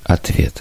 Ответ.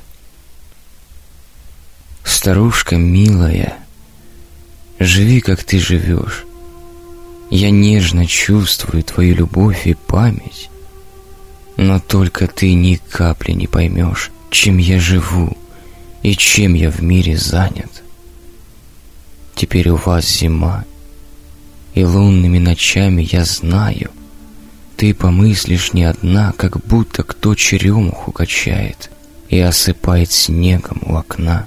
Старушка милая, живи, как ты живешь. Я нежно чувствую твою любовь и память, но только ты ни капли не поймешь, чем я живу и чем я в мире занят. Теперь у вас зима, и лунными ночами я знаю, ты помыслишь не одна, как будто кто черемуху качает и осыпает снегом у окна.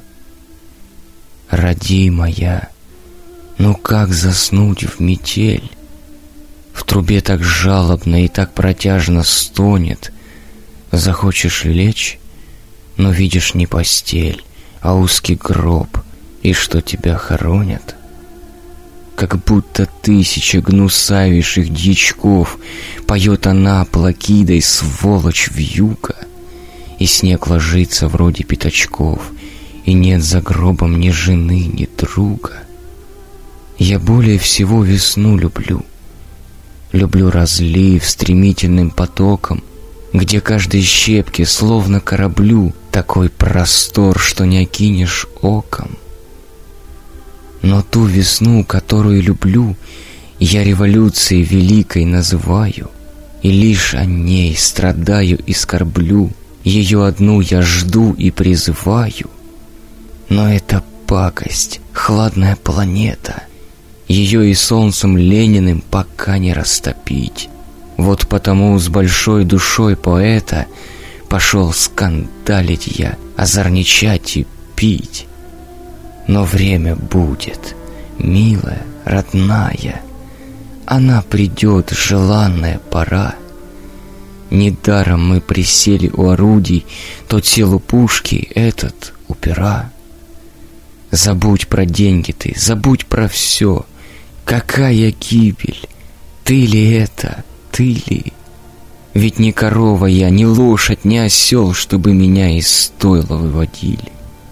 Родимая, ну как заснуть в метель? В трубе так жалобно и так протяжно стонет. Захочешь лечь, но видишь не постель, а узкий гроб, и что тебя хоронят. Как будто тысяча гнусавейших дьячков поет она плакидой, сволочь вьюга, и снег ложится вроде пятачков, и нет за гробом ни жены, ни друга. Я более всего весну люблю. Люблю разлив стремительным потоком, где каждой щепке, словно кораблю, такой простор, что не окинешь оком. Но ту весну, которую люблю, я революцией великой называю, и лишь о ней страдаю и скорблю, ее одну я жду и призываю. Но это пакость, хладная планета, ее и солнцем Лениным пока не растопить. Вот потому с большой душой поэта пошел скандалить я, озорничать и пить. Но время будет, милая, родная, она придет, желанная пора. Недаром мы присели у орудий, то телу пушки, этот у пера. Забудь про деньги ты, забудь про все. Какая гибель? Ты ли это? Ты ли? Ведь не корова я, ни лошадь, ни осел, чтобы меня из стойла выводили.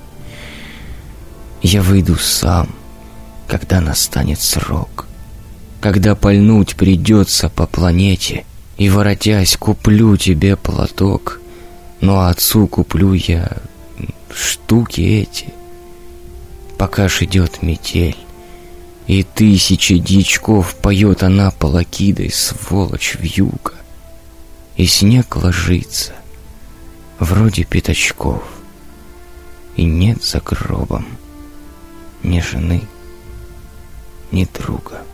Я выйду сам, когда настанет срок, когда пальнуть придется по планете, и, воротясь, куплю тебе платок, но отцу куплю я штуки эти. Пока ж идет метель, и тысячи дьячков поет она палакидой, сволочь вьюга, и снег ложится, вроде пятачков, и нет за гробом ни жены, ни друга.